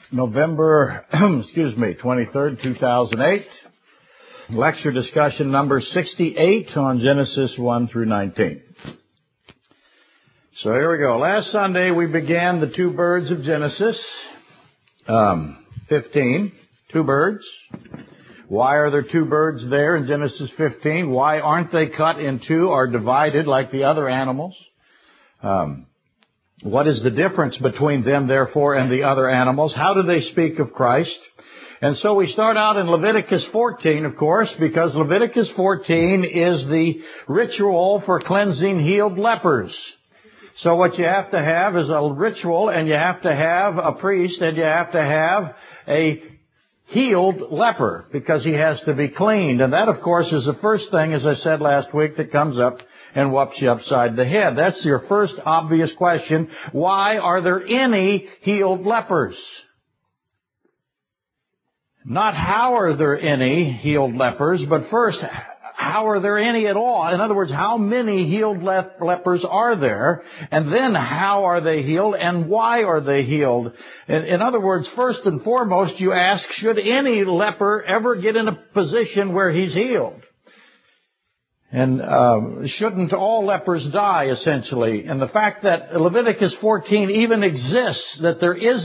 November, 23rd, 2008. Lecture discussion number 68 on Genesis 1 through 19. So here we go. Last Sunday we began the two birds of Genesis 15. Two birds. Why are there two birds there in Genesis 15? Why aren't they cut in two or divided like the other animals? What is the difference between them, therefore, and the other animals? How do they speak of Christ? And so we start out in Leviticus 14, of course, because Leviticus 14 is the ritual for cleansing healed lepers. So what you have to have is a ritual, and you have to have a priest, and you have to have a healed leper, because he has to be cleaned. And that, of course, is the first thing, as I said last week, that comes up and whops you upside the head. That's your first obvious question. Why are there any healed lepers? Not how are there any healed lepers, but first, how are there any at all? In other words, how many healed lepers are there? And then how are they healed and why are they healed? In other words, first and foremost, you ask, should any leper ever get in a position where he's healed? And shouldn't all lepers die, essentially? And the fact that Leviticus 14 even exists, that there is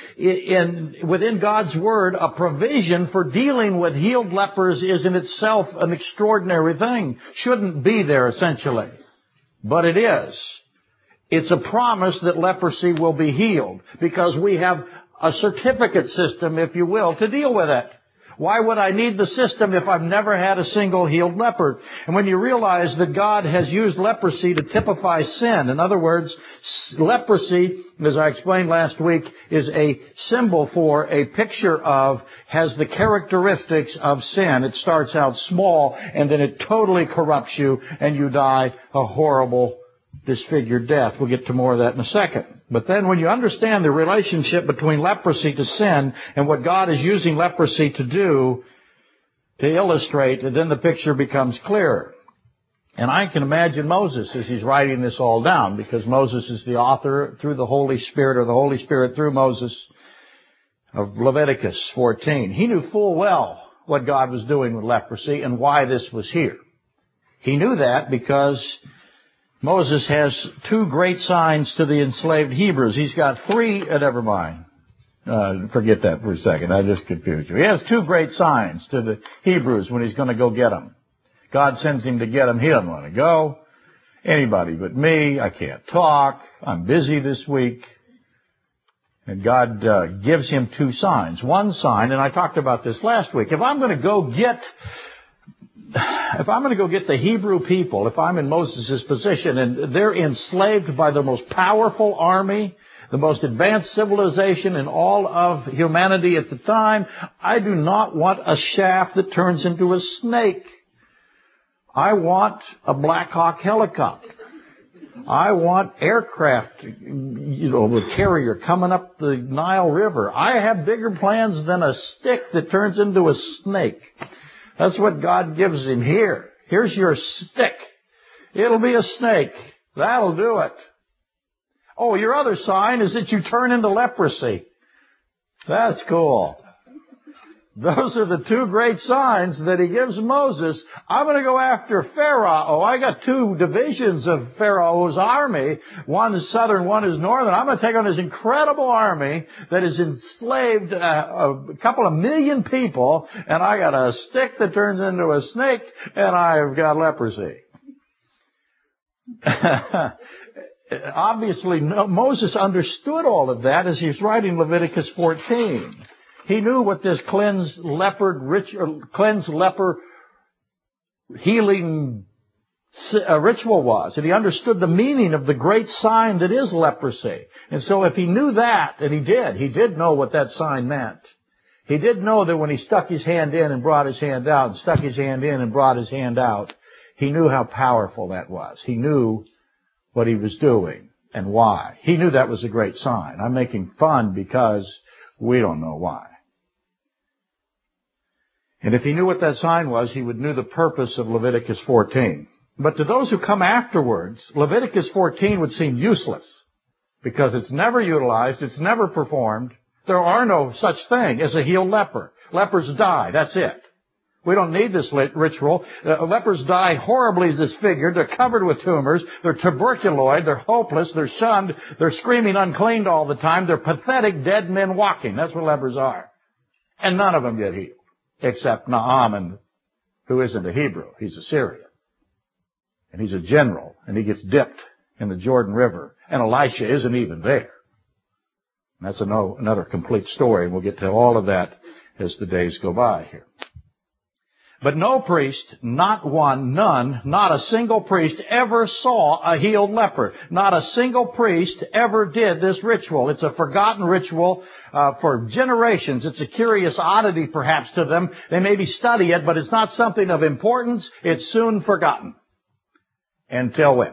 within God's Word a provision for dealing with healed lepers, is in itself an extraordinary thing. Shouldn't be there, essentially. But it is. It's a promise that leprosy will be healed, because we have a certificate system, if you will, to deal with it. Why would I need the system if I've never had a single healed leper? And when you realize that God has used leprosy to typify sin, in other words, leprosy, as I explained last week, is a symbol for, a picture of, has the characteristics of sin. It starts out small, and then it totally corrupts you, and you die a horrible, disfigured death. We'll get to more of that in a second. But then when you understand the relationship between leprosy to sin and what God is using leprosy to do, to illustrate, then the picture becomes clearer. And I can imagine Moses as he's writing this all down, because Moses is the author through the Holy Spirit, or the Holy Spirit through Moses, of Leviticus 14. He knew full well what God was doing with leprosy and why this was here. He knew that because Moses has two great signs to the enslaved Hebrews. He's got three, never mind. Forget that for a second. I just confused you. He has two great signs to the Hebrews when he's going to go get them. God sends him to get them. He doesn't want to go. Anybody but me. I can't talk. I'm busy this week. And God gives him two signs. One sign, and I talked about this last week. If I'm going to go get the Hebrew people, if I'm in Moses' position and they're enslaved by the most powerful army, the most advanced civilization in all of humanity at the time, I do not want a shaft that turns into a snake. I want a Black Hawk helicopter. I want aircraft, with carrier coming up the Nile River. I have bigger plans than a stick that turns into a snake. That's what God gives him here. Here's your stick. It'll be a snake. That'll do it. Oh, your other sign is that you turn into leprosy. That's cool. Those are the two great signs that he gives Moses. I'm going to go after Pharaoh. Oh, I got two divisions of Pharaoh's army. One is southern, one is northern. I'm going to take on his incredible army that has enslaved a couple of million people, and I got a stick that turns into a snake, and I've got leprosy. Obviously, Moses understood all of that as he's writing Leviticus 14. He knew what this cleansed leper healing ritual was. And he understood the meaning of the great sign that is leprosy. And so if he knew that, and he did know what that sign meant. He did know that when he stuck his hand in and brought his hand out, and stuck his hand in and brought his hand out, he knew how powerful that was. He knew what he was doing and why. He knew that was a great sign. I'm making fun because we don't know why. And if he knew what that sign was, he would know the purpose of Leviticus 14. But to those who come afterwards, Leviticus 14 would seem useless, because it's never utilized, it's never performed. There are no such thing as a healed leper. Lepers die. That's it. We don't need this ritual. Lepers die horribly disfigured. They're covered with tumors. They're tuberculoid. They're hopeless. They're shunned. They're screaming unclean all the time. They're pathetic dead men walking. That's what lepers are. And none of them get healed. Except Naaman, who isn't a Hebrew. He's a Syrian. And he's a general. And he gets dipped in the Jordan River. And Elisha isn't even there. And that's another complete story. We'll get to all of that as the days go by here. But no priest, not one, none, not a single priest ever saw a healed leper. Not a single priest ever did this ritual. It's a forgotten ritual for generations. It's a curious oddity perhaps to them. They maybe study it, but it's not something of importance. It's soon forgotten. Until when?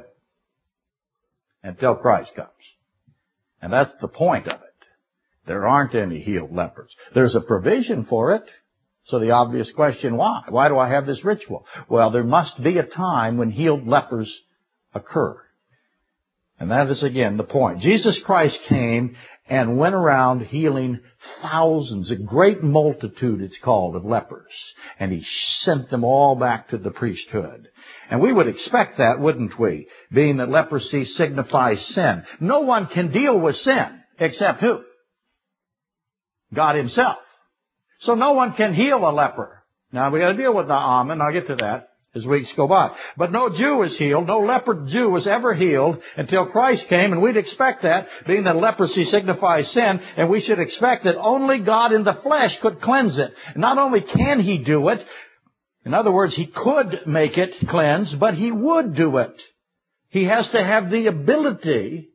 Until Christ comes. And that's the point of it. There aren't any healed lepers. There's a provision for it. So the obvious question, why? Why do I have this ritual? Well, there must be a time when healed lepers occur. And that is again the point. Jesus Christ came and went around healing thousands, a great multitude it's called, of lepers. And He sent them all back to the priesthood. And we would expect that, wouldn't we? Being that leprosy signifies sin. No one can deal with sin except who? God Himself. So no one can heal a leper. Now we got to deal with Naaman. I'll get to that as weeks go by. But no Jew was healed. No leper Jew was ever healed until Christ came, and we'd expect that, being that leprosy signifies sin, and we should expect that only God in the flesh could cleanse it. Not only can He do it, in other words, He could make it cleanse, but He would do it. He has to have the ability,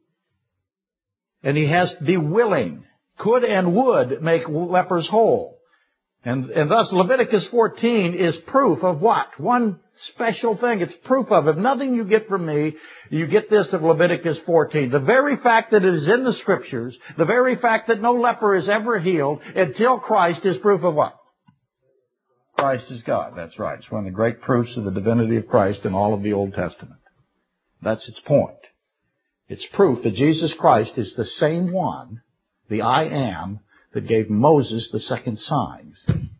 and He has to be willing. Could and would make lepers whole. And thus Leviticus 14 is proof of what? One special thing. It's proof of. If nothing you get from me, you get this of Leviticus 14. The very fact that it is in the Scriptures, the very fact that no leper is ever healed until Christ is proof of what? Christ is God. That's right. It's one of the great proofs of the divinity of Christ in all of the Old Testament. That's its point. It's proof that Jesus Christ is the same one, the I Am, that gave Moses the second sign.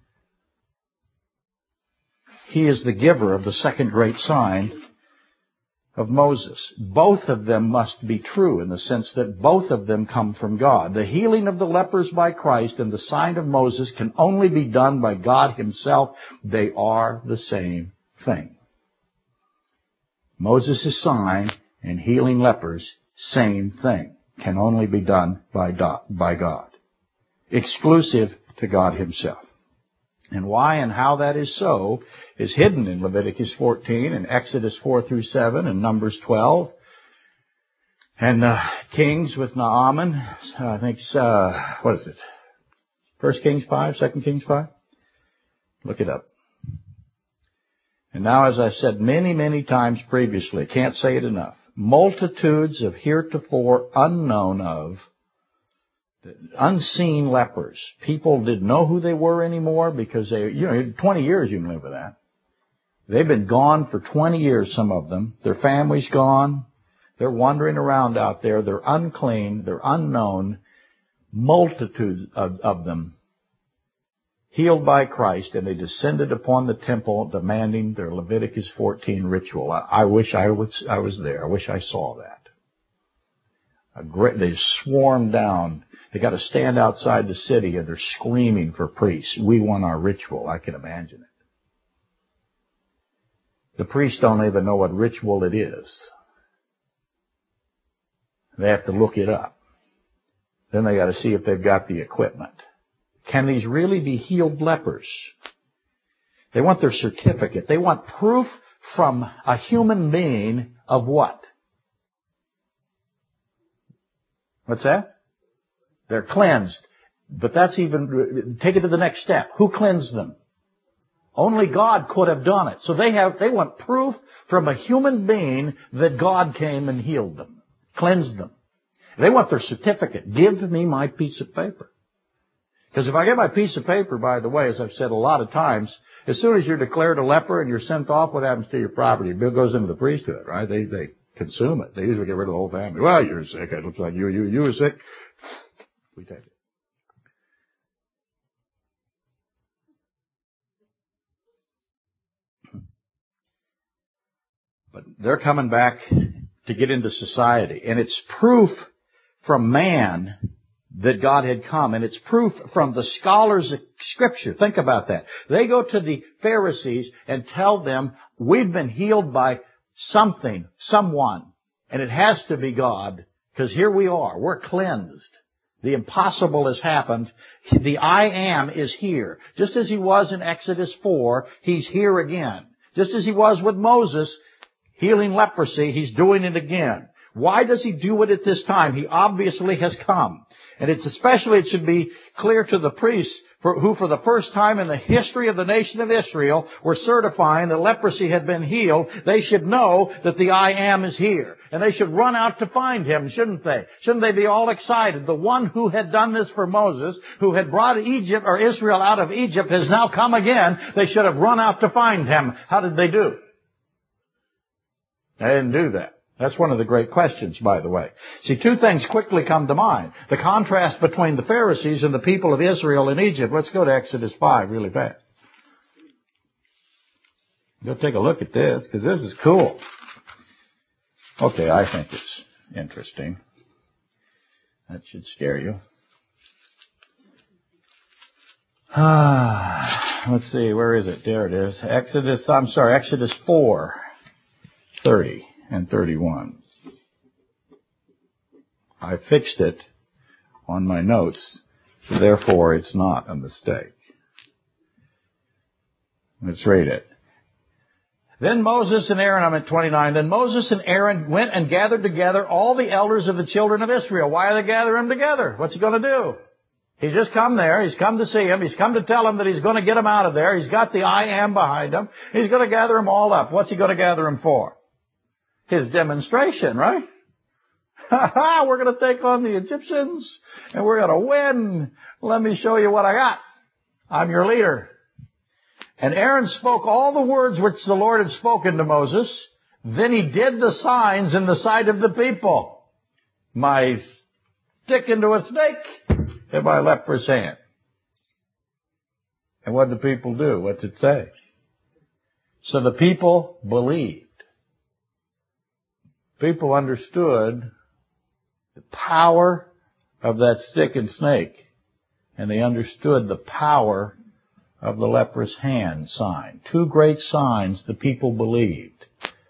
He is the giver of the second great sign of Moses. Both of them must be true in the sense that both of them come from God. The healing of the lepers by Christ and the sign of Moses can only be done by God Himself. They are the same thing. Moses' sign and healing lepers, same thing. Can only be done by God. Exclusive to God Himself. And why and how that is so is hidden in Leviticus 14 and Exodus 4 through 7 and Numbers 12. And Kings with Naaman, I think, what is it? 1 Kings 5, 2 Kings 5? Look it up. And now, as I said many, many times previously, can't say it enough, multitudes of heretofore unknown of, unseen lepers. People didn't know who they were anymore because 20 years you can live with that. They've been gone for 20 years, some of them. Their family's gone. They're wandering around out there. They're unclean. They're unknown. Multitudes of them healed by Christ, and they descended upon the temple demanding their Leviticus 14 ritual. I wish I was there. I wish I saw that. They swarmed down. They got to stand outside the city and they're screaming for priests. We want our ritual. I can imagine it. The priests don't even know what ritual it is. They have to look it up. Then they got to see if they've got the equipment. Can these really be healed lepers? They want their certificate. They want proof from a human being of what? What's that? They're cleansed. But that's even, take it to the next step. Who cleansed them? Only God could have done it. So they want proof from a human being that God came and healed them, cleansed them. They want their certificate. Give me my piece of paper. Because if I get my piece of paper, by the way, as I've said a lot of times, as soon as you're declared a leper and you're sent off, what happens to your property? It goes into the priesthood, right? They consume it. They usually get rid of the whole family. Well, you're sick. It looks like you were sick. We take it. But they're coming back to get into society. And it's proof from man that God had come. And it's proof from the scholars of Scripture. Think about that. They go to the Pharisees and tell them, we've been healed by something, someone. And it has to be God, because here we are. We're cleansed. The impossible has happened. The I Am is here. Just as He was in Exodus 4, He's here again. Just as He was with Moses, healing leprosy, He's doing it again. Why does He do it at this time? He obviously has come. And it should be clear to the priests who for the first time in the history of the nation of Israel were certifying that leprosy had been healed. They should know that the I Am is here. And they should run out to find Him, shouldn't they? Shouldn't they be all excited? The one who had done this for Moses, who had brought Egypt or Israel out of Egypt, has now come again. They should have run out to find Him. How did they do? They didn't do that. That's one of the great questions, by the way. See, two things quickly come to mind. The contrast between the Pharisees and the people of Israel in Egypt. Let's go to Exodus 5 really fast. Go take a look at this, because this is cool. Okay, I think it's interesting. That should scare you. Let's see, where is it? There it is. Exodus 4, 30 and 31. I fixed it on my notes, so therefore it's not a mistake. Let's read it. Then Moses and Aaron, I'm at 29, then Moses and Aaron went and gathered together all the elders of the children of Israel. Why are they gathering them together? What's he going to do? He's just come there. He's come to see him. He's come to tell him that he's going to get him out of there. He's got the I Am behind him. He's going to gather them all up. What's he going to gather them for? His demonstration, right? We're going to take on the Egyptians and we're going to win. Let me show you what I got. I'm your leader. And Aaron spoke all the words which the Lord had spoken to Moses. Then he did the signs in the sight of the people. My stick into a snake in my leprous hand. And what did the people do? What did it say? So the people believed. People understood the power of that stick and snake. And they understood the power of the leprous hand sign. Two great signs the people believed.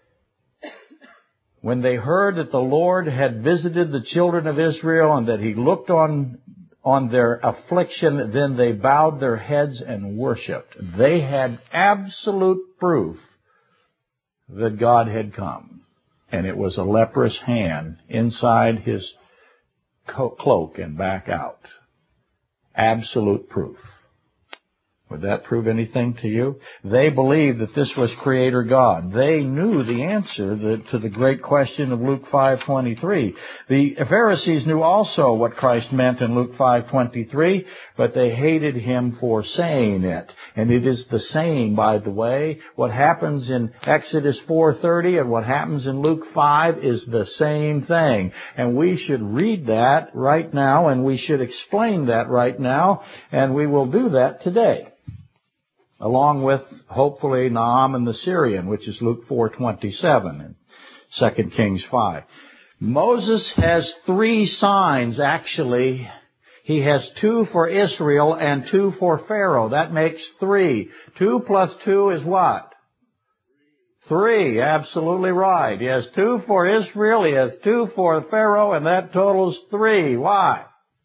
When they heard that the Lord had visited the children of Israel and that He looked on their affliction, then they bowed their heads and worshipped. They had absolute proof that God had come. And it was a leprous hand inside his cloak and back out. Absolute proof. Would that prove anything to you? They believed that this was Creator God. They knew the answer to the great question of Luke 5:23. The Pharisees knew also what Christ meant in Luke 5:23, but they hated Him for saying it. And it is the same, by the way. What happens in Exodus 4:30 and what happens in Luke 5 is the same thing. And we should read that right now, and we should explain that right now, and we will do that today, along with, hopefully, Naaman the Syrian, which is Luke 4:27 and 2 Kings 5. Moses has three signs, actually. He has two for Israel and two for Pharaoh. That makes three. 2 plus 2 is what? 3. Absolutely right. He has 2 for Israel, he has 2 for Pharaoh, and that totals 3. Why?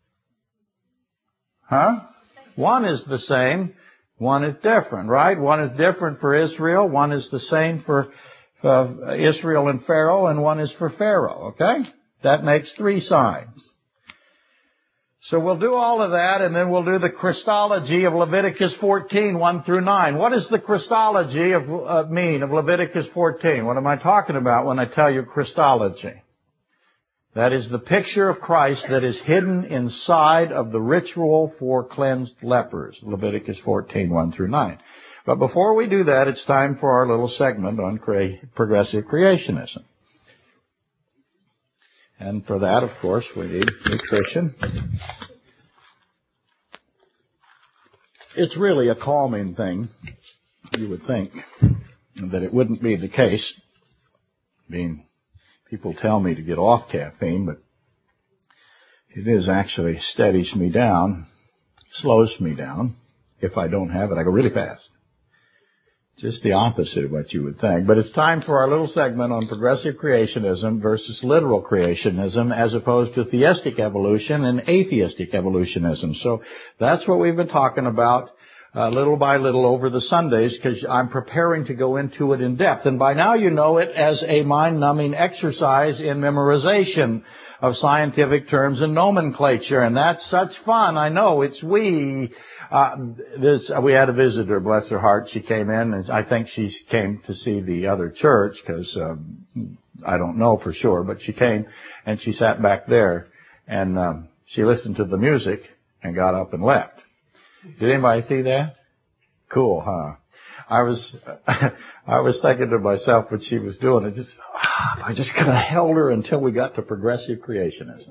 One is the same. One is different, right? One is different for Israel. One is the same for Israel and Pharaoh, and one is for Pharaoh, okay? That makes 3 signs. So we'll do all of that, and then we'll do the Christology of Leviticus 14, 1 through 9. What does the Christology mean of Leviticus 14? What am I talking about when I tell you Christology? That is the picture of Christ that is hidden inside of the ritual for cleansed lepers. Leviticus 14, 1 through 9. But before we do that, it's time for our little segment on progressive creationism. And for that, of course, we need nutrition. It's really a calming thing. You would think that it wouldn't be the case. People tell me to get off caffeine, but it is actually steadies me down, slows me down. If I don't have it, I go really fast. Just the opposite of what you would think. But it's time for our little segment on progressive creationism versus literal creationism as opposed to theistic evolution and atheistic evolutionism. So that's what we've been talking about little by little over the Sundays, because I'm preparing to go into it in depth. And by now you know it as a mind-numbing exercise in memorization of scientific terms and nomenclature. And that's such fun. I know it's we had a visitor, bless her heart. She came in, and I think she came to see the other church, because I don't know for sure, but she came and she sat back there, and she listened to the music and got up and left. Did anybody see that? Cool, huh? I was thinking to myself when she was doing it, I just could have held her until we got to progressive creationism.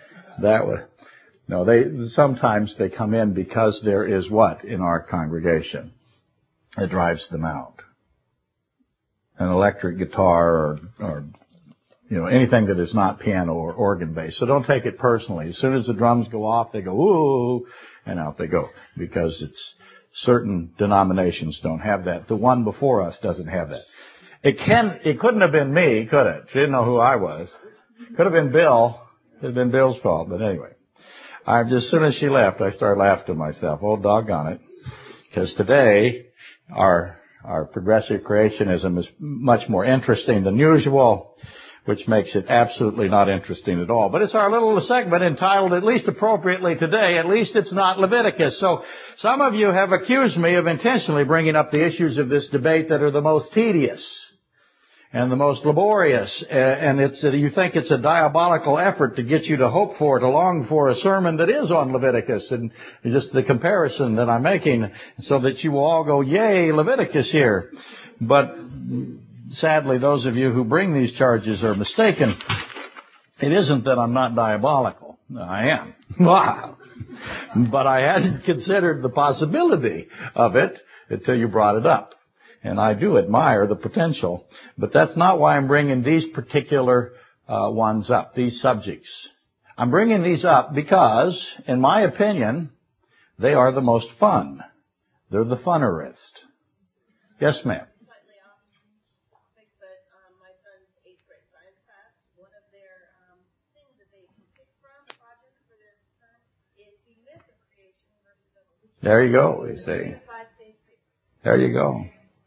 Sometimes they come in because there is what in our congregation that drives them out? An electric guitar or anything that is not piano or organ based. So don't take it personally. As soon as the drums go off, they go, ooh, and out they go, because certain denominations don't have that. The one before us doesn't have that. It couldn't have been me, could it? She didn't know who I was. Could have been Bill. It would have been Bill's fault, but anyway. As soon as she left, I started laughing to myself. Oh, doggone it. Because today, our progressive creationism is much more interesting than usual, which makes it absolutely not interesting at all. But it's our little segment entitled, at least appropriately today, at least it's not Leviticus. So some of you have accused me of intentionally bringing up the issues of this debate that are the most tedious and the most laborious. And you think it's a diabolical effort to get you to hope for, to long for a sermon that is on Leviticus, and just the comparison that I'm making, so that you will all go, yay, Leviticus here. But sadly, those of you who bring these charges are mistaken. It isn't that I'm not diabolical. I am. Wow. But I hadn't considered the possibility of it until you brought it up. And I do admire the potential. But that's not why I'm bringing these particular ones up, these subjects. I'm bringing these up because, in my opinion, they are the most fun. They're the funnerest. Yes, ma'am. There you go, you see. There you go.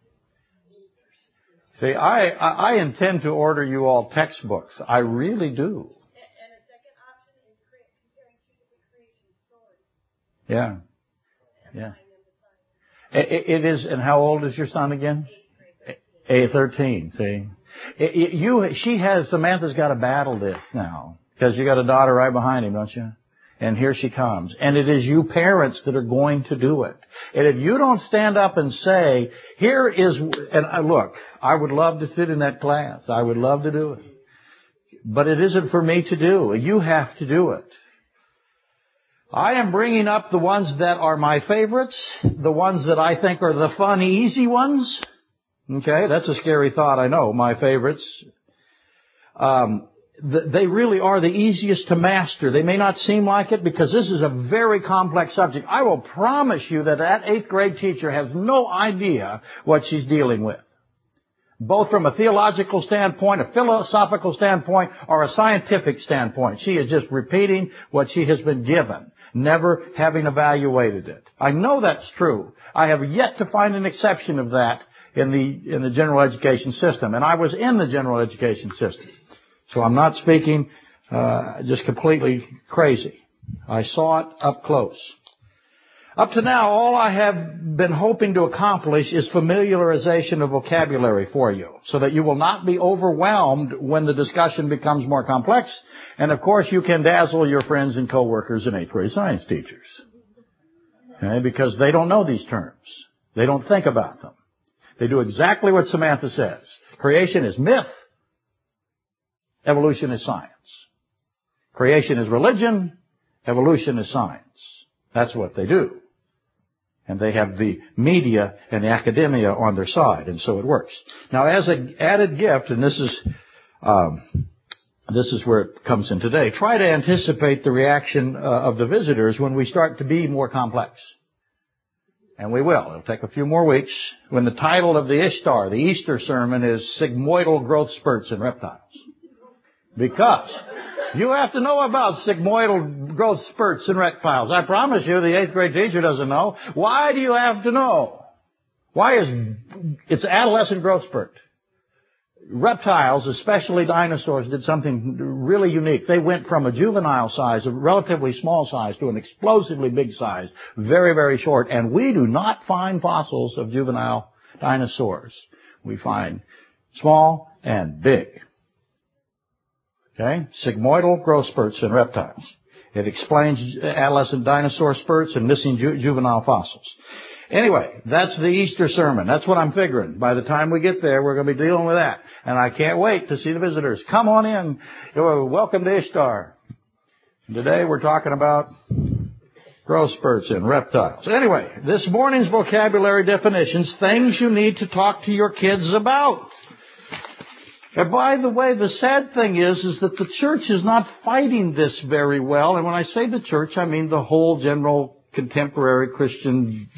See, I intend to order you all textbooks. I really do. And a second option is comparing two different creation stories. Yeah. It is, and how old is your son again? 8th grade. 13, see. Samantha's got to battle this now, because you got a daughter right behind him, don't you? And here she comes. And it is you parents that are going to do it. And if you don't stand up and say, look, I would love to sit in that class. I would love to do it. But it isn't for me to do. You have to do it. I am bringing up the ones that are my favorites, the ones that I think are the fun, easy ones. Okay, that's a scary thought, I know, my favorites. They really are the easiest to master. They may not seem like it, because this is a very complex subject. I will promise you that 8th grade teacher has no idea what she's dealing with, both from a theological standpoint, a philosophical standpoint, or a scientific standpoint. She is just repeating what she has been given, never having evaluated it. I know that's true. I have yet to find an exception of that in the general education system, and I was in the general education system. So I'm not speaking just completely crazy. I saw it up close. Up to now, all I have been hoping to accomplish is familiarization of vocabulary for you, so that you will not be overwhelmed when the discussion becomes more complex. And of course, you can dazzle your friends and coworkers and 8th grade science teachers. Okay? Because they don't know these terms. They don't think about them. They do exactly what Samantha says. Creation is myth. Evolution is science. Creation is religion. Evolution is science. That's what they do. And they have the media and the academia on their side, and so it works. Now, as an added gift, and this is This is where it comes in today. Try to anticipate the reaction of the visitors when we start to be more complex. And we will. It'll take a few more weeks when the title of the Ishtar, the Easter sermon, is Sigmoidal Growth Spurts in Reptiles. Because you have to know about sigmoidal growth spurts in reptiles. I promise you the 8th grade teacher doesn't know. Why do you have to know? It's adolescent growth spurt. Reptiles, especially dinosaurs, did something really unique. They went from a juvenile size, a relatively small size, to an explosively big size, very, very short. And we do not find fossils of juvenile dinosaurs. We find small and big. Okay? Sigmoidal growth spurts in reptiles. It explains adolescent dinosaur spurts and missing juvenile fossils. Anyway, that's the Easter sermon. That's what I'm figuring. By the time we get there, we're going to be dealing with that. And I can't wait to see the visitors. Come on in. Welcome to Ishtar. Today we're talking about growth spurts in reptiles. Anyway, this morning's vocabulary definitions, things you need to talk to your kids about. And by the way, the sad thing is that the church is not fighting this very well. And when I say the church, I mean the whole general contemporary Christian,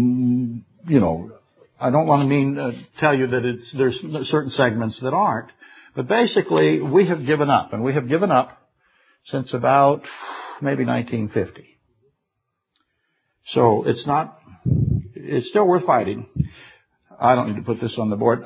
I don't want to tell you that there's certain segments that aren't. But basically, we have given up. And we have given up since about maybe 1950. So it's still worth fighting. I don't need to put this on the board.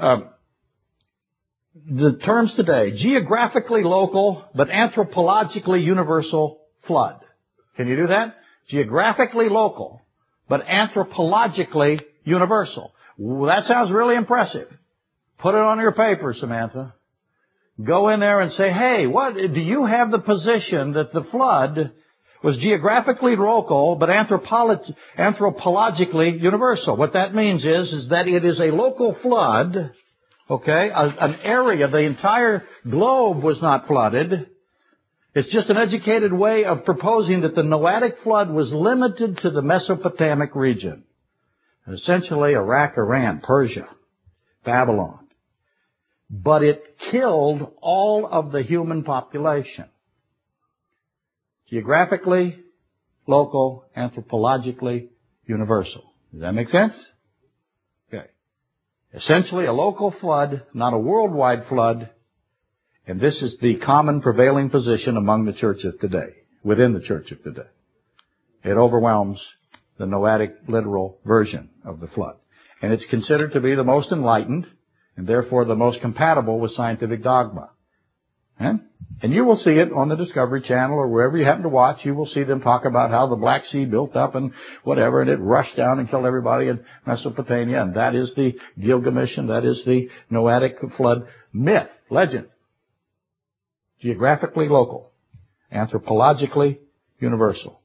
The terms today, geographically local, but anthropologically universal flood. Can you do that? Geographically local, but anthropologically universal. Well, that sounds really impressive. Put it on your paper, Samantha. Go in there and say, hey, do you have the position that the flood was geographically local, but anthropologically universal? What that means is that it is a local flood, okay, an area, the entire globe was not flooded. It's just an educated way of proposing that the Noahic flood was limited to the Mesopotamic region. Essentially Iraq, Iran, Persia, Babylon. But it killed all of the human population. Geographically, local, anthropologically, universal. Does that make sense? Okay. Essentially a local flood, not a worldwide flood. And this is the common prevailing position among the church of today, within the church of today. It overwhelms the Noahic literal version of the flood. And it's considered to be the most enlightened and therefore the most compatible with scientific dogma. And you will see it on the Discovery Channel or wherever you happen to watch. You will see them talk about how the Black Sea built up and whatever, and it rushed down and killed everybody in Mesopotamia. And that is the Gilgamesh, and that is the Noahic flood myth, legend. Geographically local, anthropologically universal.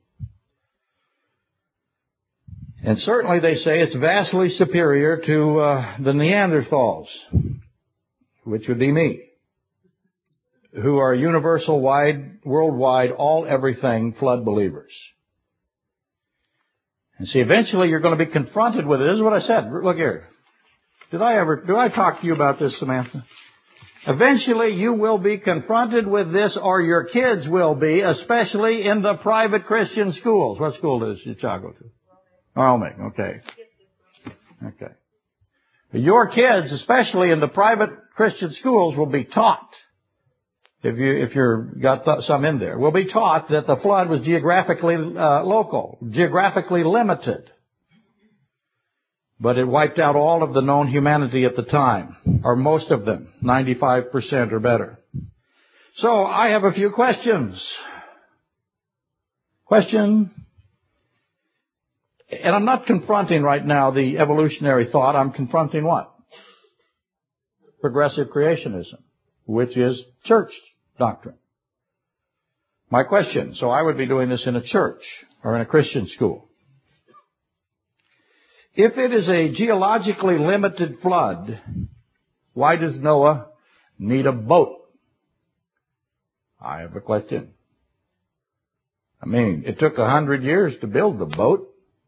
And certainly they say it's vastly superior to the Neanderthals, which would be me, who are universal, worldwide, all everything flood believers. And see, eventually you're going to be confronted with it. This is what I said. Look here. Do I talk to you about this, Samantha? Eventually you will be confronted with this, or your kids will be, especially in the private Christian schools. What school does your child go to? Wyoming, okay. Okay. Your kids, especially in the private Christian schools, will be taught, if you're got some in there, will be taught that the flood was geographically local, geographically limited. But it wiped out all of the known humanity at the time, or most of them, 95% or better. So I have a few questions. Question. And I'm not confronting right now the evolutionary thought. I'm confronting what? Progressive creationism, which is church doctrine. My question. So I would be doing this in a church or in a Christian school. If it is a geologically limited flood, why does Noah need a boat? I have a question. I mean, it took 100 years to build the boat.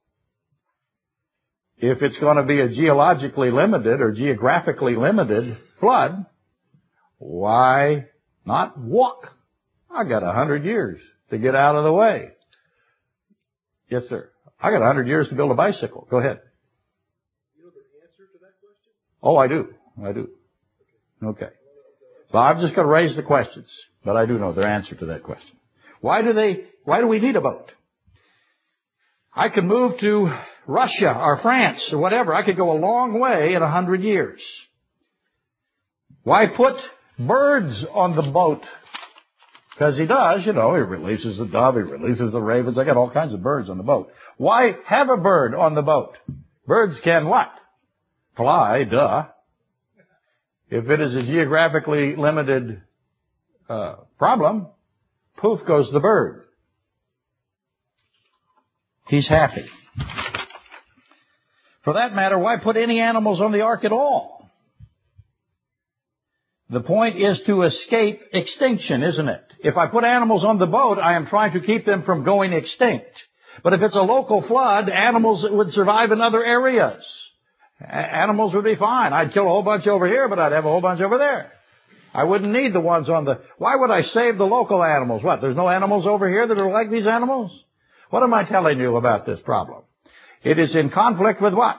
If it's going to be a geologically limited or geographically limited flood, Why not walk? I got 100 years to get out of the way. Yes, sir. I got 100 years to build a bicycle. Go ahead. You know the answer to that question? Oh, I do. Okay. Well, I'm just going to raise the questions, but I do know their answer to that question. Why do we need a boat? I could move to Russia or France or whatever. I could go a long way in 100 years. Why put birds on the boat? Because he does, he releases the dove, he releases the ravens. I got all kinds of birds on the boat. Why have a bird on the boat? Birds can what? Fly, duh. If it is a geographically limited problem, poof goes the bird. He's happy. For that matter, why put any animals on the ark at all? The point is to escape extinction, isn't it? If I put animals on the boat, I am trying to keep them from going extinct. But if it's a local flood, animals would survive in other areas. Animals would be fine. I'd kill a whole bunch over here, but I'd have a whole bunch over there. I wouldn't need the ones on the... Why would I save the local animals? What, there's no animals over here that are like these animals? What am I telling you about this problem? It is in conflict with what?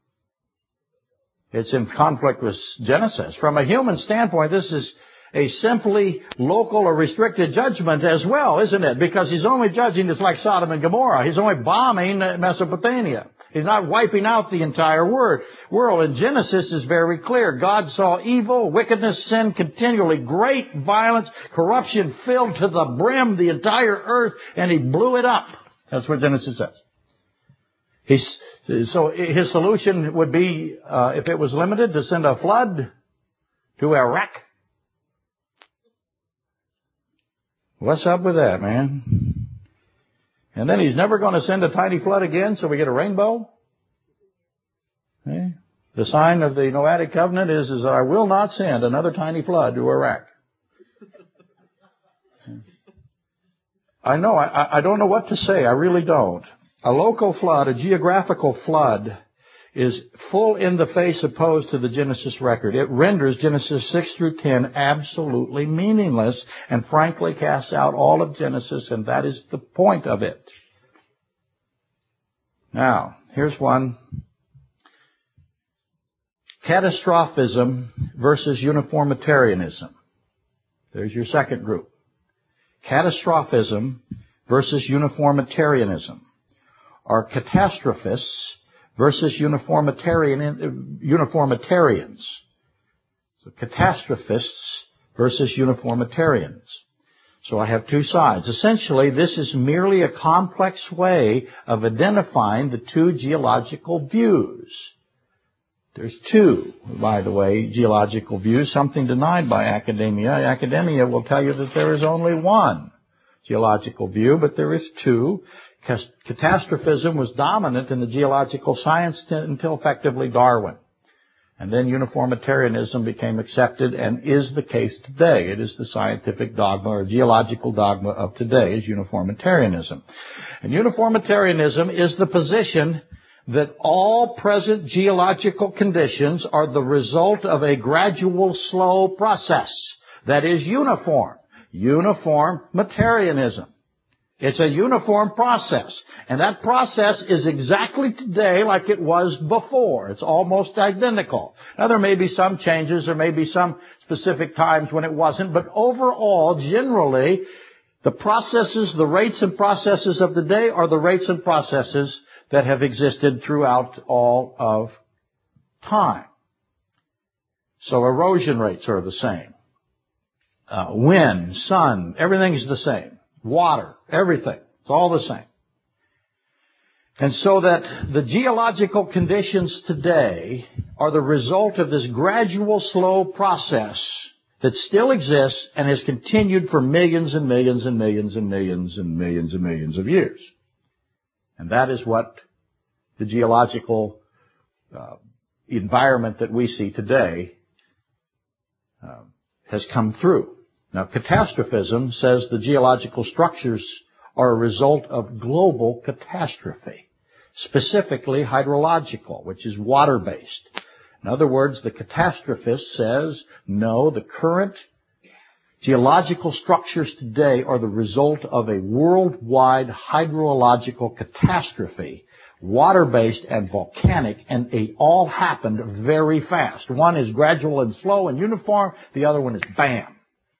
It's in conflict with Genesis. From a human standpoint, this is a simply local or restricted judgment as well, isn't it? Because he's only judging this like Sodom and Gomorrah. He's only bombing Mesopotamia. He's not wiping out the entire world. And Genesis is very clear. God saw evil, wickedness, sin continually, great violence, corruption filled to the brim the entire earth, and he blew it up. That's what Genesis says. So his solution would be, if it was limited, to send a flood to Iraq. What's up with that, man? And then he's never going to send a tiny flood again, so we get a rainbow. Okay? The sign of the Noahic covenant is that I will not send another tiny flood to Iraq. I know, I don't know what to say. I really don't. A local flood, a geographical flood, is full in the face opposed to the Genesis record. It renders Genesis 6 through 10 absolutely meaningless and frankly casts out all of Genesis, and that is the point of it. Now, here's one. Catastrophism versus uniformitarianism. There's your second group. Catastrophism versus uniformitarianism. Or catastrophists versus uniformitarians. So catastrophists versus uniformitarians. So I have two sides. Essentially, this is merely a complex way of identifying the two geological views. There's two, by the way, geological views, something denied by academia. Academia will tell you that there is only one geological view, but there is two. Catastrophism was dominant in the geological science until effectively Darwin. And then uniformitarianism became accepted and is the case today. It is the scientific dogma or geological dogma of today is uniformitarianism. And uniformitarianism is the position that all present geological conditions are the result of a gradual, slow process that is uniform. Uniformitarianism. It's a uniform process. And that process is exactly today like it was before. It's almost identical. Now, there may be some changes. There may be some specific times when it wasn't. But overall, generally, the processes, the rates and processes of the day are the rates and processes that have existed throughout all of time. So erosion rates are the same. Wind, sun, everything's the same. Water, everything. It's all the same. And so that the geological conditions today are the result of this gradual, slow process that still exists and has continued for millions and millions and millions and millions and millions and millions of years. And that is what the geological environment that we see today has come through. Now, catastrophism says the geological structures are a result of global catastrophe, specifically hydrological, which is water-based. In other words, the catastrophist says, no, the current Geological structures today are the result of a worldwide hydrological catastrophe, water-based and volcanic, and they all happened very fast. One is gradual and slow and uniform. The other one is bam.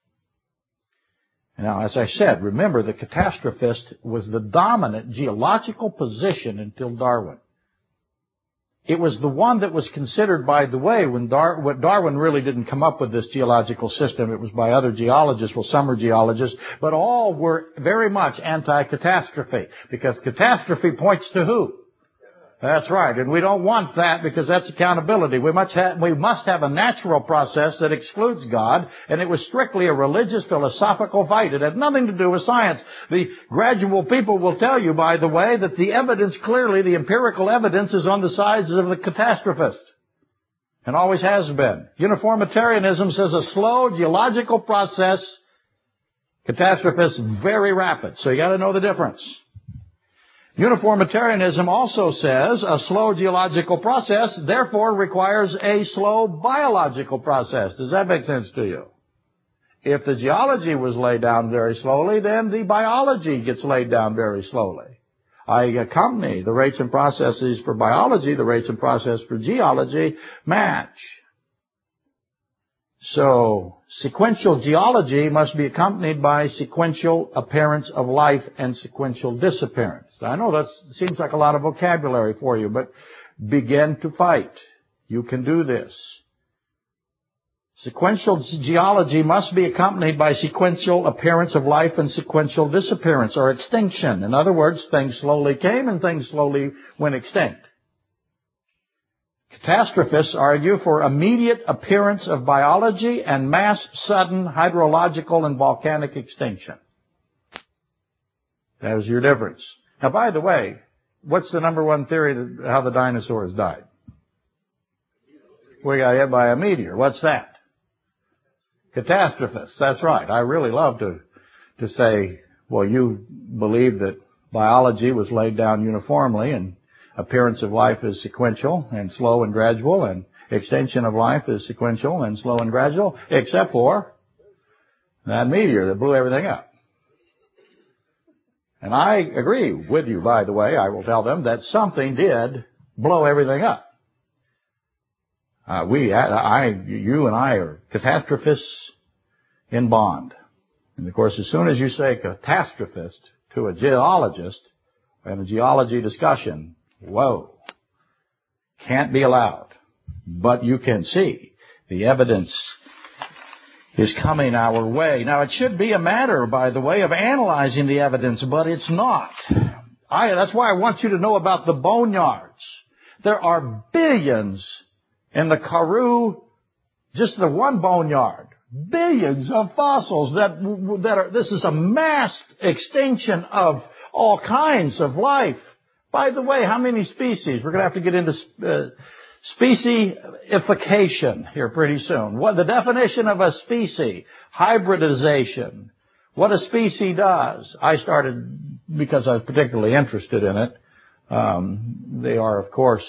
Now, as I said, remember the catastrophist was the dominant geological position until Darwin. It was the one that was considered, by the way, when Darwin really didn't come up with this geological system. It was by other geologists, well, some are geologists, but all were very much anti-catastrophe, because catastrophe points to who? That's right, and we don't want that because that's accountability. We must have a natural process that excludes God, and it was strictly a religious, philosophical fight. It had nothing to do with science. The gradual people will tell you, by the way, that the evidence, clearly the empirical evidence, is on the side of the catastrophist, and always has been. Uniformitarianism says a slow geological process, catastrophist very rapid. So you got to know the difference. Uniformitarianism also says a slow geological process therefore requires a slow biological process. Does that make sense to you? If the geology was laid down very slowly, then the biology gets laid down very slowly. I accompany the rates and processes for biology, the rates and process for geology match. So, sequential geology must be accompanied by sequential appearance of life and sequential disappearance. I know that seems like a lot of vocabulary for you, but begin to fight. You can do this. Sequential geology must be accompanied by sequential appearance of life and sequential disappearance or extinction. In other words, things slowly came and things slowly went extinct. Catastrophists argue for immediate appearance of biology and mass sudden hydrological and volcanic extinction. There's your difference. Now, by the way, what's the number one theory of how the dinosaurs died? We got hit by a meteor. What's that? Catastrophists. That's right. I really love to say, well, you believe that biology was laid down uniformly and appearance of life is sequential and slow and gradual, and extinction of life is sequential and slow and gradual, except for that meteor that blew everything up. And I agree with you, by the way. I will tell them that something did blow everything up. You and I are catastrophists in bond. And of course, as soon as you say catastrophist to a geologist in a geology discussion, whoa, can't be allowed. But you can see the evidence is coming our way. Now, it should be a matter, by the way, of analyzing the evidence, but it's not. That's why I want you to know about the boneyards. There are billions in the Karoo, just the one boneyard. Billions of fossils this is a mass extinction of all kinds of life. By the way, how many species? We're going to have to get into speciesification here pretty soon. What the definition of a species? Hybridization. What a species does. I started because I was particularly interested in it. They are, of course,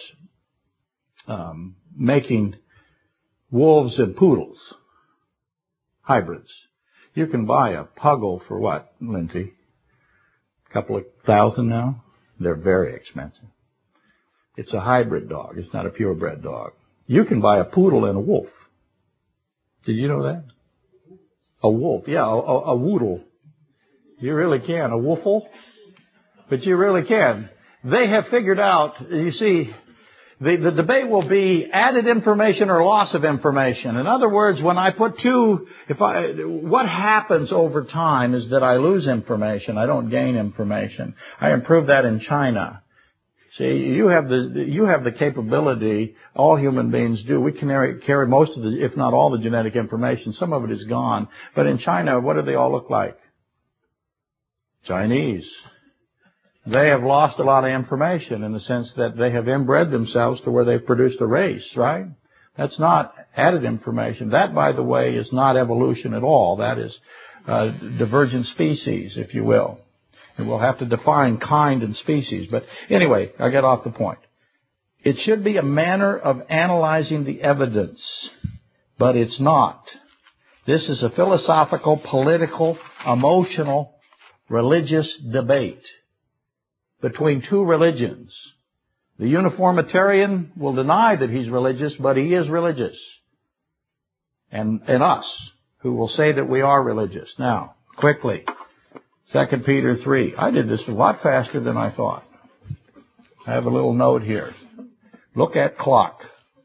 making wolves and poodles. Hybrids. You can buy a puggle for what, Lindsay? A couple of $1,000 now? They're very expensive. It's a hybrid dog. It's not a purebred dog. You can buy a poodle and a wolf. Did you know that? A wolf. Yeah, a woodle. You really can. A woofle. But you really can. They have figured out, you see, the debate will be added information or loss of information. In other words, when I put what happens over time is that I lose information. I don't gain information. I improved that in China. See, you have the capability, all human beings do. We can carry most of the, if not all the genetic information. Some of it is gone. But in China, what do they all look like? Chinese. They have lost a lot of information in the sense that they have inbred themselves to where they've produced a race, right? That's not added information. That, by the way, is not evolution at all. That is divergent species, if you will. And we'll have to define kind and species. But anyway, I get off the point. It should be a manner of analyzing the evidence, but it's not. This is a philosophical, political, emotional, religious debate between two religions. The uniformitarian will deny that he's religious, but he is religious. And us, who will say that we are religious. Now, quickly, 2 Peter 3. I did this a lot faster than I thought. I have a little note here. Look at clock.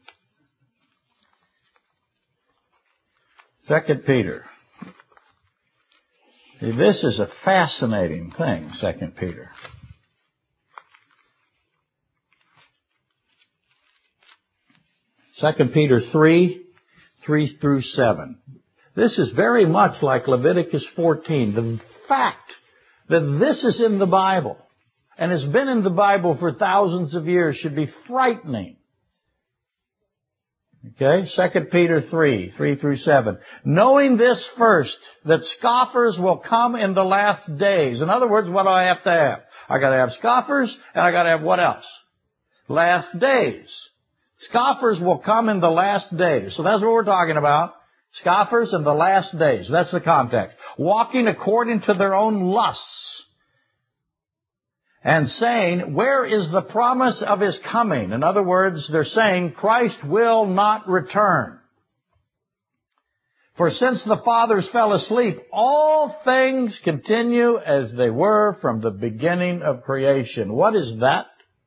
2 Peter. See, this is a fascinating thing, 2 Peter. Second Peter 3 through 7. This is very much like Leviticus 14. The fact that this is in the Bible and has been in the Bible for thousands of years should be frightening. Okay, 2 Peter 3 through 7. Knowing this first, that scoffers will come in the last days. In other words, what do I have to have? I got to have scoffers, and I got to have what else? Last days. Scoffers will come in the last days. So that's what we're talking about. Scoffers in the last days. That's the context. Walking according to their own lusts. And saying, where is the promise of His coming? In other words, they're saying Christ will not return. For since the fathers fell asleep, all things continue as they were from the beginning of creation. What is that?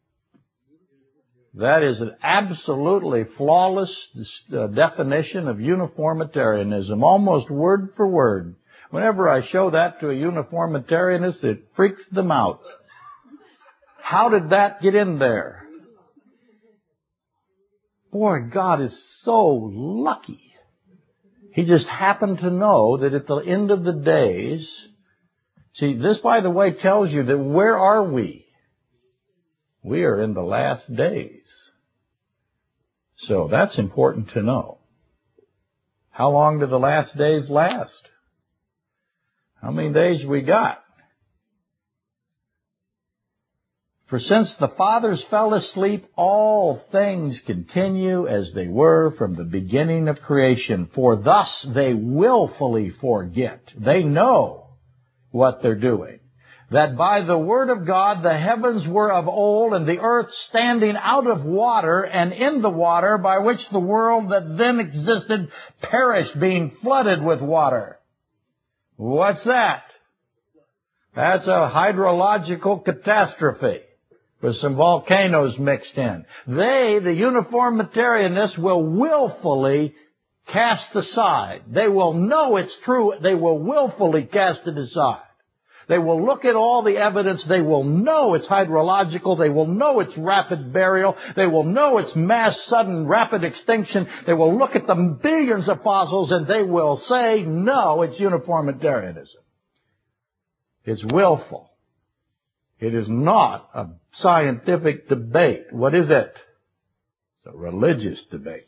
That is an absolutely flawless definition of uniformitarianism, almost word for word. Whenever I show that to a uniformitarianist, it freaks them out. How did that get in there? Boy, God is so lucky. He just happened to know that at the end of the days, see, this, by the way, tells you that where are we? We are in the last days. So that's important to know. How long do the last days last? How many days we got? For since the fathers fell asleep, all things continue as they were from the beginning of creation. For thus they willfully forget. They know what they're doing. That by the word of God the heavens were of old, and the earth standing out of water and in the water, by which the world that then existed perished, being flooded with water. What's that? That's a hydrological catastrophe with some volcanoes mixed in. They, the uniformitarianists, will willfully cast aside. They will know it's true. They will willfully cast it aside. They will look at all the evidence. They will know it's hydrological. They will know it's rapid burial. They will know it's mass, sudden, rapid extinction. They will look at the billions of fossils and they will say, no, it's uniformitarianism. It's willful. It is not a scientific debate. What is it? It's a religious debate.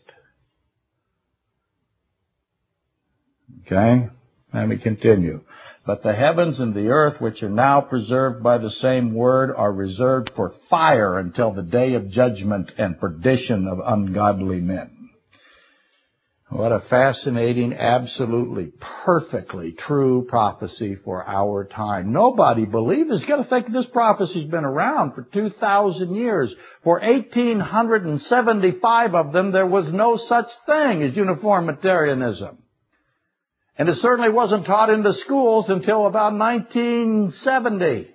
Okay? Let me continue. But the heavens and the earth, which are now preserved by the same word, are reserved for fire until the day of judgment and perdition of ungodly men. What a fascinating, absolutely, perfectly true prophecy for our time. Nobody believes. You've got to think this prophecy's been around for 2,000 years. For 1,875 of them, there was no such thing as uniformitarianism. And it certainly wasn't taught in the schools until about 1970.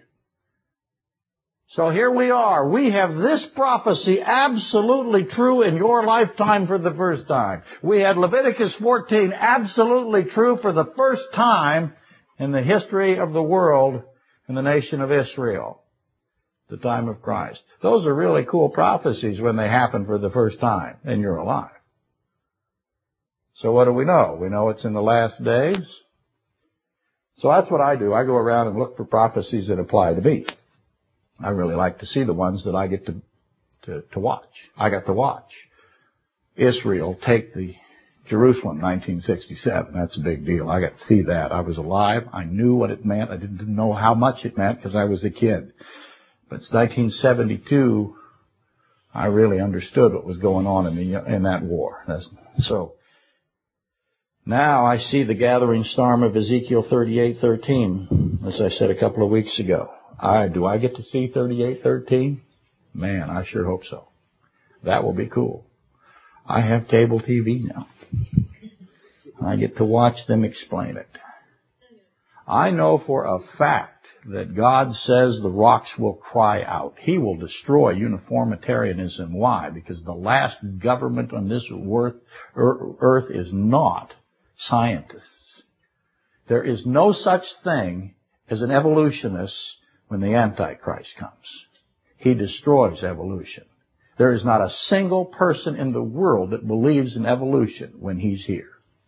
So here we are. We have this prophecy absolutely true in your lifetime for the first time. We had Leviticus 14 absolutely true for the first time in the history of the world in the nation of Israel, the time of Christ. Those are really cool prophecies when they happen for the first time and you're alive. So what do we know? We know it's in the last days. So that's what I do. I go around and look for prophecies that apply to me. I really like to see the ones that I get to watch. I got to watch Israel take the Jerusalem, 1967. That's a big deal. I got to see that. I was alive. I knew what it meant. I didn't know how much it meant because I was a kid. But it's 1972, I really understood what was going on in that war. So Now I see the gathering storm of Ezekiel 38:13, as I said a couple of weeks ago. Do I get to see 38:13? Man, I sure hope so. That will be cool. I have cable TV now. I get to watch them explain it. I know for a fact that God says the rocks will cry out. He will destroy uniformitarianism. Why? Because the last government on this earth is not scientists. There is no such thing as an evolutionist when the Antichrist comes. He destroys evolution. There is not a single person in the world that believes in evolution when he's here.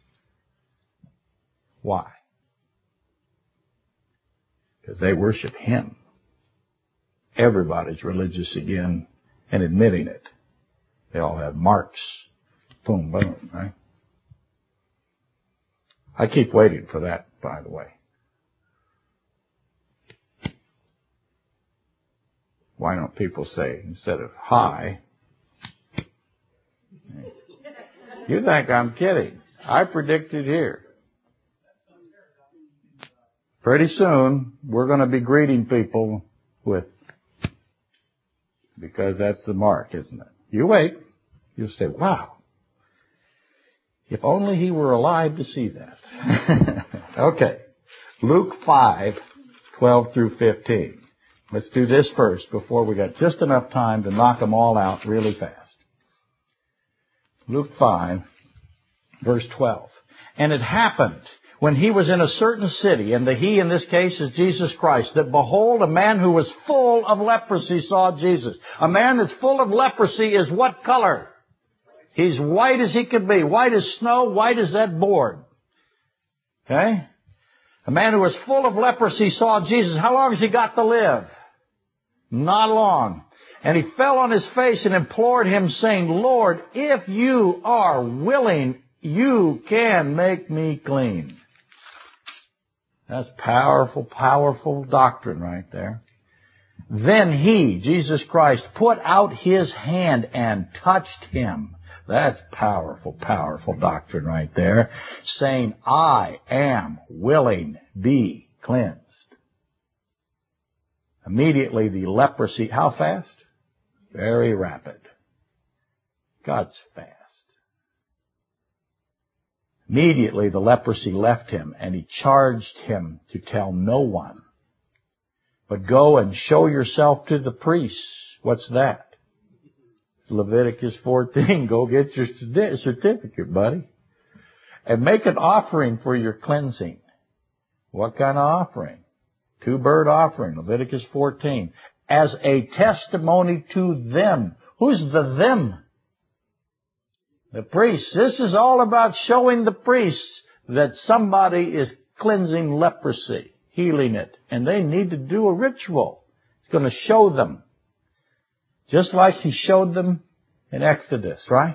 Why? Because they worship him. Everybody's religious again and admitting it. They all have marks. Boom, boom, right? I keep waiting for that, by the way. Why don't people say, instead of hi, you think I'm kidding. I predicted here. Pretty soon, we're going to be greeting people with, because that's the mark, isn't it? You wait. You'll say, wow. If only he were alive to see that. Okay. Luke 5:12 through 15. Let's do this first before we got just enough time to knock them all out really fast. Luke 5, verse 12. And it happened when he was in a certain city, and the he in this case is Jesus Christ, that behold, a man who was full of leprosy saw Jesus. A man that's full of leprosy is what color? He's white as he could be. White as snow, white as that board. Okay? A man who was full of leprosy saw Jesus. How long has he got to live? Not long. And he fell on his face and implored him, saying, Lord, if you are willing, you can make me clean. That's powerful, powerful doctrine right there. Then he, Jesus Christ, put out his hand and touched him. That's powerful, powerful doctrine right there. Saying, I am willing, be cleansed. Immediately the leprosy, how fast? Very rapid. God's fast. Immediately the leprosy left him, and he charged him to tell no one, but go and show yourself to the priests. What's that? Leviticus 14. Go get your certificate, buddy. And make an offering for your cleansing. What kind of offering? 2-bird offering, Leviticus 14. As a testimony to them. Who's the them? The priests. This is all about showing the priests that somebody is cleansing leprosy, healing it. And they need to do a ritual. It's going to show them. Just like he showed them in Exodus, right?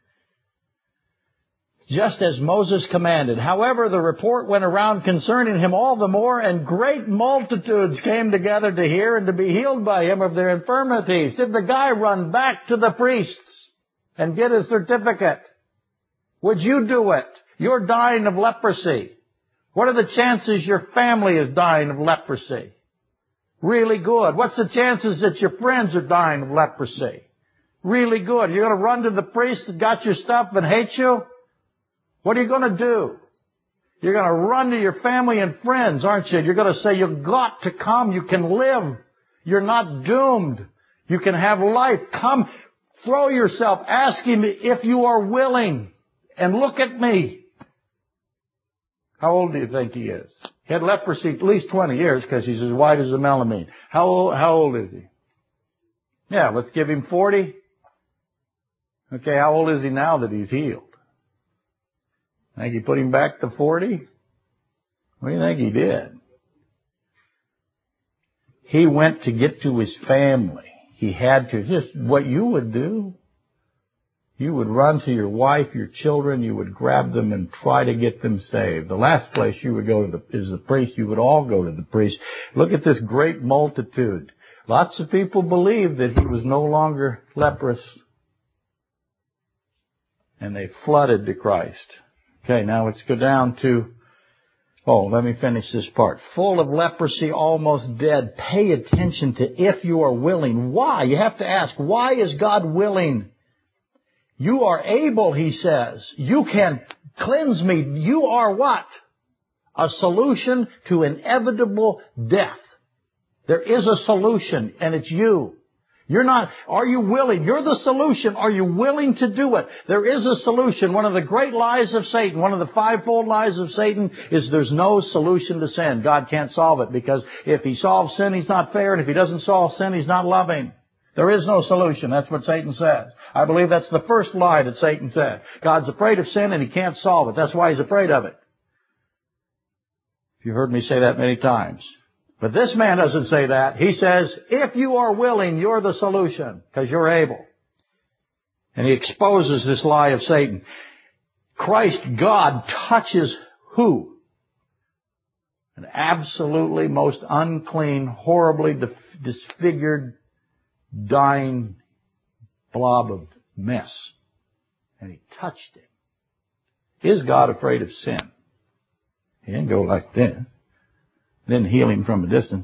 Just as Moses commanded. However, the report went around concerning him all the more, and great multitudes came together to hear and to be healed by him of their infirmities. Did the guy run back to the priests and get his certificate? Would you do it? You're dying of leprosy. What are the chances your family is dying of leprosy? Really good. What's the chances that your friends are dying of leprosy? Really good. You're going to run to the priest that got your stuff and hate you? What are you going to do? You're going to run to your family and friends, aren't you? You're going to say, you've got to come. You can live. You're not doomed. You can have life. Come, throw yourself. Ask him if you are willing. And look at me. How old do you think he is? He had leprosy at least 20 years because he's as white as a melamine. How old is he? Yeah, let's give him 40. Okay, how old is he now that he's healed? Think he put him back to 40? What do you think he did? He went to get to his family. He had to. Just what you would do. You would run to your wife, your children, you would grab them and try to get them saved. The last place you would go to is the priest. You would all go to the priest. Look at this great multitude. Lots of people believed that he was no longer leprous. And they flooded to Christ. Okay, now let's go down to, let me finish this part. Full of leprosy, almost dead. Pay attention to if you are willing. Why? You have to ask, why is God willing? You are able, he says. You can cleanse me. You are what? A solution to inevitable death. There is a solution, and it's you. Are you willing? You're the solution. Are you willing to do it? There is a solution. One of the great lies of Satan, one of the fivefold lies of Satan is there's no solution to sin. God can't solve it because if he solves sin, he's not fair, and if he doesn't solve sin, he's not loving. There is no solution. That's what Satan says. I believe that's the first lie that Satan said. God's afraid of sin and he can't solve it. That's why he's afraid of it. You've heard me say that many times. But this man doesn't say that. He says, if you are willing, you're the solution, because you're able. And he exposes this lie of Satan. Christ, God, touches who? An absolutely most unclean, horribly disfigured, dying blob of mess. And he touched him. Is God afraid of sin? He didn't go like this. Then heal him from a distance.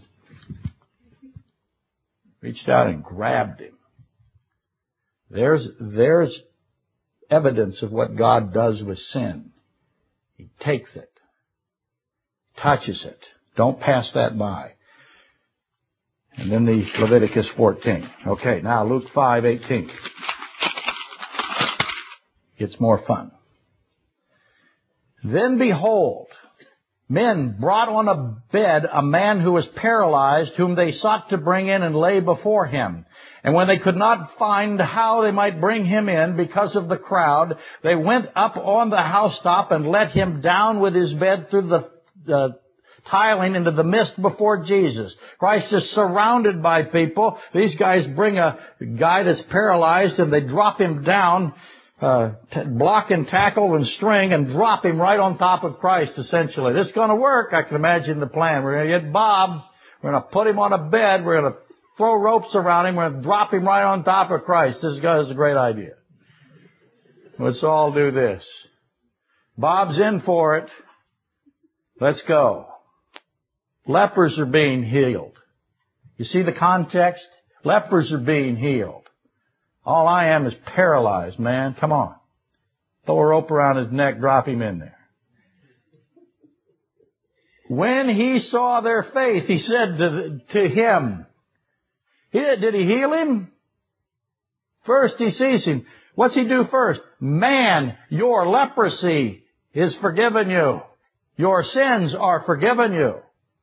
Reached out and grabbed him. There's evidence of what God does with sin. He takes it, touches it. Don't pass that by. And then the Leviticus 14. Okay, now Luke 5:18. Gets more fun. Then behold, men brought on a bed a man who was paralyzed, whom they sought to bring in and lay before him. And when they could not find how they might bring him in because of the crowd, they went up on the housetop and let him down with his bed through the tiling into the mist before Jesus. Christ is surrounded by people. These guys bring a guy that's paralyzed and they drop him down, block and tackle and string, and drop him right on top of Christ, essentially. This is going to work. I can imagine the plan. We're going to get Bob. We're going to put him on a bed. We're going to throw ropes around him. We're going to drop him right on top of Christ. This guy is a great idea. Let's all do this. Bob's in for it. Let's go. Lepers are being healed. You see the context? Lepers are being healed. All I am is paralyzed, man. Come on. Throw a rope around his neck, drop him in there. When he saw their faith, he said to him, did he heal him? First he sees him. What's he do first? Man, your leprosy is forgiven you. Your sins are forgiven you.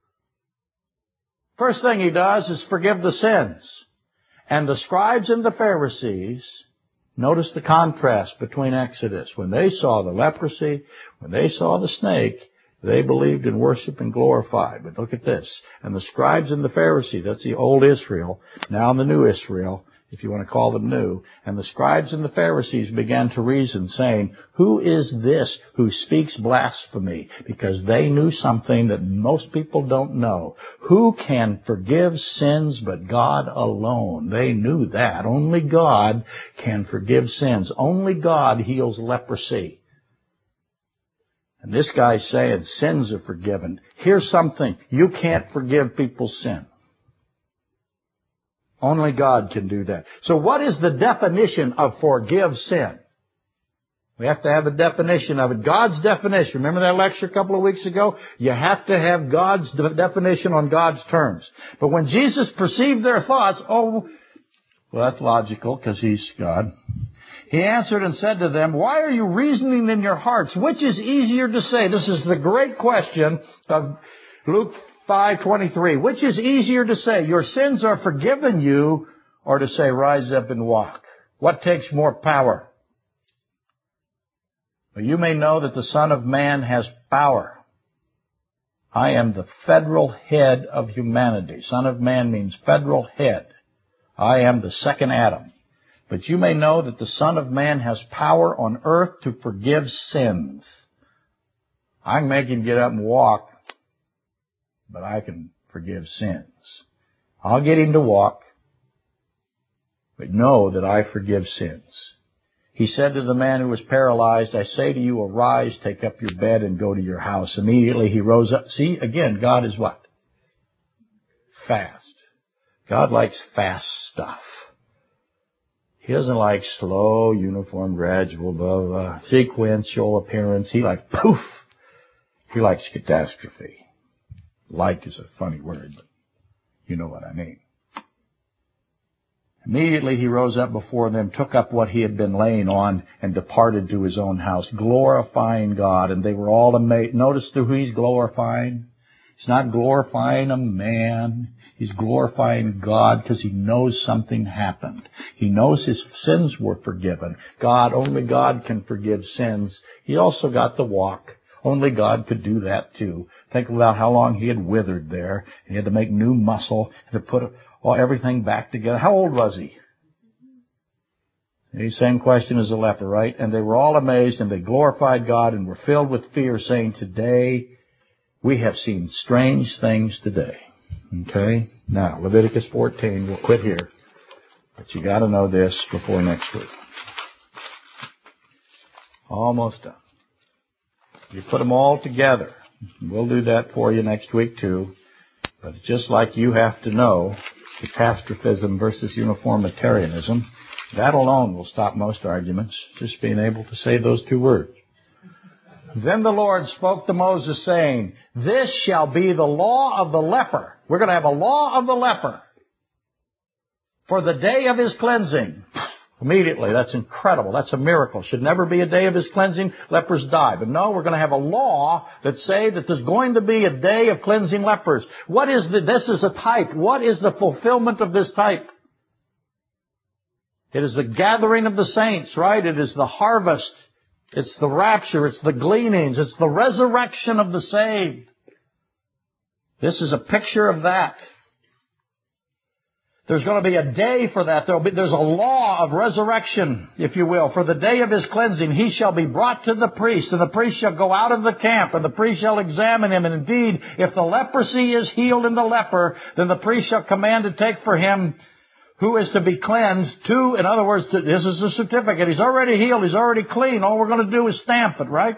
First thing he does is forgive the sins. And the scribes and the Pharisees, notice the contrast between Exodus. When they saw the leprosy, when they saw the snake, they believed in worship and glorified. But look at this. And the scribes and the Pharisees, that's the old Israel, now the new Israel, if you want to call them new. And the scribes and the Pharisees began to reason, saying, who is this who speaks blasphemy? Because they knew something that most people don't know. Who can forgive sins but God alone? They knew that. Only God can forgive sins. Only God heals leprosy. And this guy's saying sins are forgiven. Here's something. You can't forgive people's sin. Only God can do that. So what is the definition of forgive sin? We have to have a definition of it. God's definition. Remember that lecture a couple of weeks ago? You have to have God's definition on God's terms. But when Jesus perceived their thoughts, well, that's logical because he's God. He answered and said to them, why are you reasoning in your hearts? Which is easier to say? This is the great question of Luke 5:23. Which is easier to say, your sins are forgiven you, or to say, rise up and walk? What takes more power? Well, you may know that the Son of Man has power. I am the federal head of humanity. Son of Man means federal head. I am the second Adam. But you may know that the Son of Man has power on earth to forgive sins. I can make him get up and walk, but I can forgive sins. I'll get him to walk, but know that I forgive sins. He said to the man who was paralyzed, I say to you, arise, take up your bed, and go to your house. Immediately he rose up. See, again, God is what? Fast. God likes fast stuff. He doesn't like slow, uniform, gradual, blah, blah, sequential appearance. He likes poof. He likes catastrophe. Like is a funny word, but you know what I mean. Immediately he rose up before them, took up what he had been laying on, and departed to his own house, glorifying God. And they were all amazed. Notice who he's glorifying. He's not glorifying a man. He's glorifying God because he knows something happened. He knows his sins were forgiven. Only God can forgive sins. He also got the walk. Only God could do that too. Think about how long he had withered there. He had to make new muscle to put everything back together. How old was he? The same question as the leper, right? And they were all amazed, and they glorified God and were filled with fear, saying, today we have seen strange things today. Okay? Now, Leviticus 14, we'll quit here. But you got to know this before next week. Almost done. You put them all together. We'll do that for you next week too. But just like you have to know catastrophism versus uniformitarianism, that alone will stop most arguments, just being able to say those two words. Then the Lord spoke to Moses, saying, this shall be the law of the leper. We're going to have a law of the leper for the day of his cleansing. Immediately, that's incredible. That's a miracle. Should never be a day of his cleansing. Lepers die. But no, we're going to have a law that say that there's going to be a day of cleansing lepers. This is a type. What is the fulfillment of this type? It is the gathering of the saints, right? It is the harvest. It's the rapture. It's the gleanings. It's the resurrection of the saved. This is a picture of that. There's going to be a day for that. There's a law of resurrection, if you will. For the day of his cleansing, he shall be brought to the priest, and the priest shall go out of the camp, and the priest shall examine him. And indeed, if the leprosy is healed in the leper, then the priest shall command to take for him who is to be cleansed in other words, this is a certificate. He's already healed. He's already clean. All we're going to do is stamp it, right?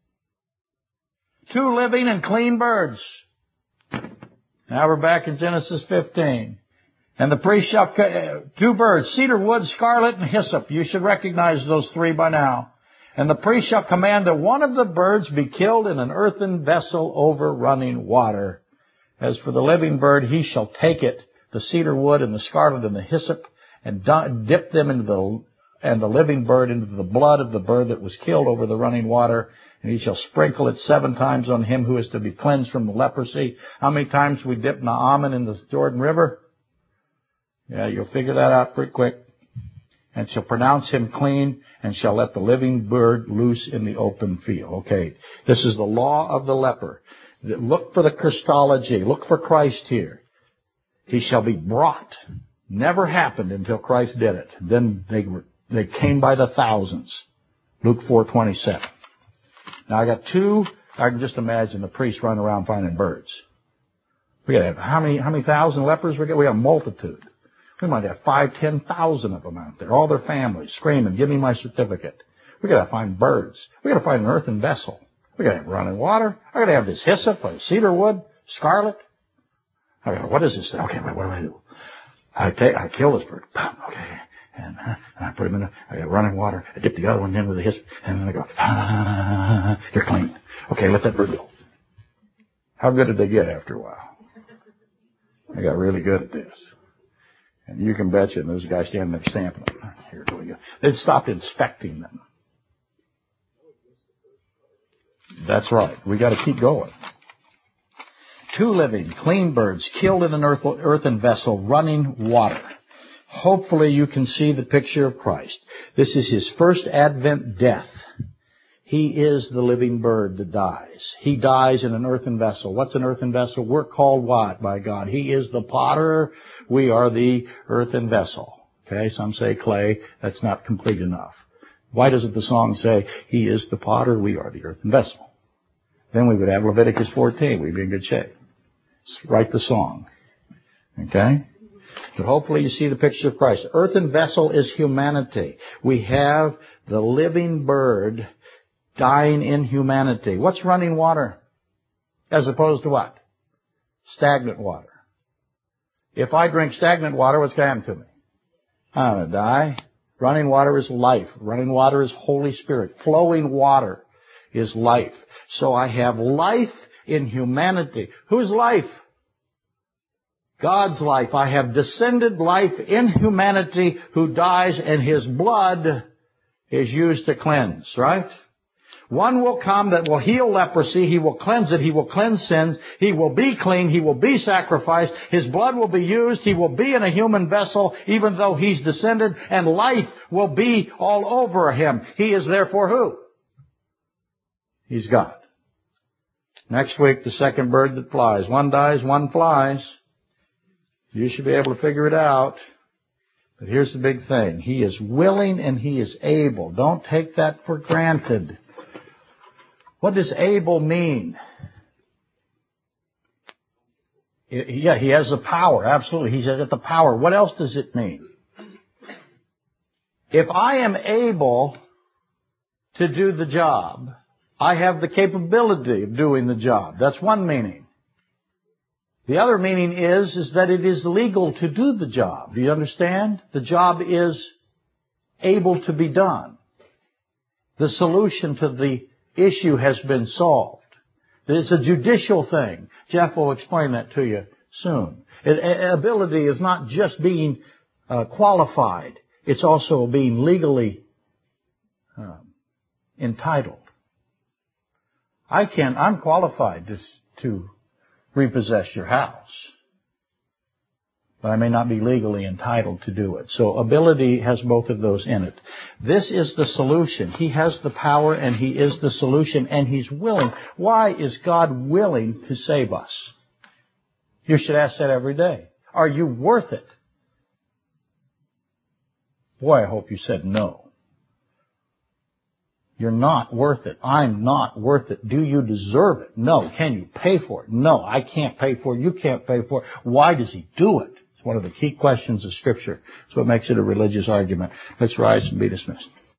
2 living and clean birds. Now we're back in Genesis 15. And the priest shall cut 2 birds, cedar wood, scarlet, and hyssop. You should recognize those 3 by now. And the priest shall command that one of the birds be killed in an earthen vessel over running water. As for the living bird, he shall take it, the cedar wood and the scarlet and the hyssop, and dip them into the living bird into the blood of the bird that was killed over the running water. And he shall sprinkle it 7 times on him who is to be cleansed from the leprosy. How many times we dip Naaman in the Jordan River? Yeah, you'll figure that out pretty quick. And shall pronounce him clean, and shall let the living bird loose in the open field. Okay, this is the law of the leper. Look for the Christology. Look for Christ here. He shall be brought. Never happened until Christ did it. Then they came by the thousands. Luke 4:27. Now I got 2. I can just imagine the priest running around finding birds. We got to have how many thousand lepers we got? We got a multitude. We might have 5,000, 10,000 of them out there, all their families screaming, "Give me my certificate." We got to find birds. We got to find an earthen vessel. We got to have running water. I got to have this hyssop or cedar wood, scarlet. What is this? Okay, what do I do? I kill this bird. Okay. And I put him I got running water. I dip the other one in with the hyssop. And then I go, you're clean. Okay, let that bird go. How good did they get after a while? They got really good at this. And you can bet you, and there's a guy standing there stamping them. Here we go. They'd stopped inspecting them. That's right. We got to keep going. 2 living, clean birds killed in an earthen vessel, running water. Hopefully you can see the picture of Christ. This is his first Advent death. He is the living bird that dies. He dies in an earthen vessel. What's an earthen vessel? We're called what by God? He is the potter. We are the earthen vessel. Okay, some say clay. That's not complete enough. Why doesn't the song say, He is the potter, we are the earthen vessel? Then we would have Leviticus 14. We'd be in good shape. Write the song. Okay? But hopefully you see the picture of Christ. Earthen vessel is humanity. We have the living bird dying in humanity. What's running water? As opposed to what? Stagnant water. If I drink stagnant water, what's going to happen to me? I'm going to die. Running water is life. Running water is Holy Spirit. Flowing water is life. So I have life in humanity. Whose life? God's life. I have descended life in humanity who dies, and His blood is used to cleanse, right? One will come that will heal leprosy. He will cleanse it. He will cleanse sins. He will be clean. He will be sacrificed. His blood will be used. He will be in a human vessel even though He's descended, and life will be all over Him. He is therefore who? He's God. Next week, the second bird that flies. One dies, one flies. You should be able to figure it out. But here's the big thing. He is willing and He is able. Don't take that for granted. What does able mean? Yeah, He has the power. Absolutely. He's got the power. What else does it mean? If I am able to do the job, I have the capability of doing the job. That's one meaning. The other meaning is that it is legal to do the job. Do you understand? The job is able to be done. The solution to the issue has been solved. It's a judicial thing. Jeff will explain that to you soon. Ability is not just being qualified. It's also being legally entitled. I'm qualified to repossess your house, but I may not be legally entitled to do it. So ability has both of those in it. This is the solution. He has the power and He is the solution, and He's willing. Why is God willing to save us? You should ask that every day. Are you worth it? Boy, I hope you said no. You're not worth it. I'm not worth it. Do you deserve it? No. Can you pay for it? No, I can't pay for it. You can't pay for it. Why does He do it? It's one of the key questions of Scripture. It's what makes it a religious argument. Let's rise and be dismissed.